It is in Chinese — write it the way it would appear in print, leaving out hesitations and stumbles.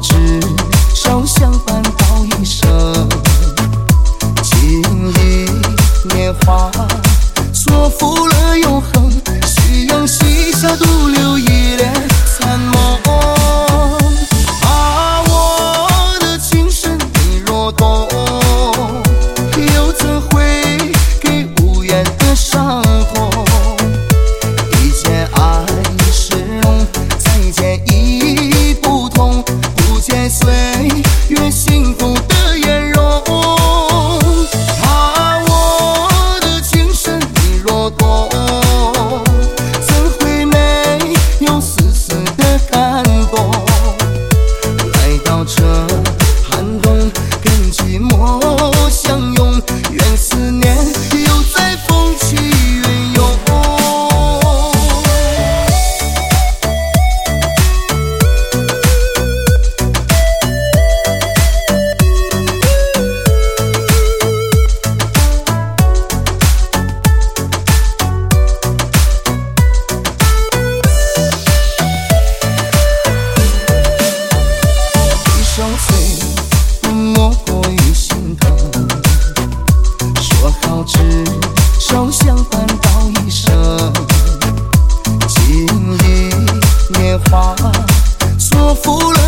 执手相伴到一生。情意年华说服了永恒，夕阳西下独留一帘残梦。啊，我的情深你若懂，又怎会给无言的伤痛？一见爱是浓，再见已不同，不见岁月幸福的颜容。啊，我的情深你若懂，怎会没有丝丝的感动？来到这寒冬，跟寂寞相拥，愿思念又在风起云涌。一手催，莫过于心疼。说好执手相伴到一生，情意年华说服了